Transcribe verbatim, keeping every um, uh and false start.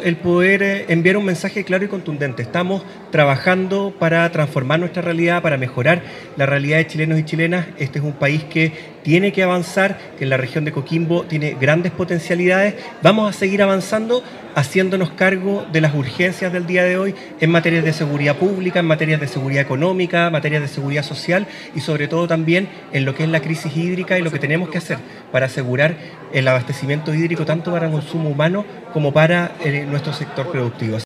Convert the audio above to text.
el poder eh, enviar un mensaje claro y contundente. Estamos trabajando para transformar nuestra realidad, para mejorar la realidad de chilenos y chilenas. Este es un país que tiene que avanzar, que en la región de Coquimbo tiene grandes potencialidades. Vamos a seguir avanzando, haciéndonos cargo de las urgencias del día de hoy en materias de seguridad pública, en materias de seguridad económica, en materias de seguridad social y sobre todo también en lo que es la crisis hídrica y lo que tenemos que hacer para asegurar el abastecimiento hídrico tanto para consumo humano como para eh, nuestro sector productivo.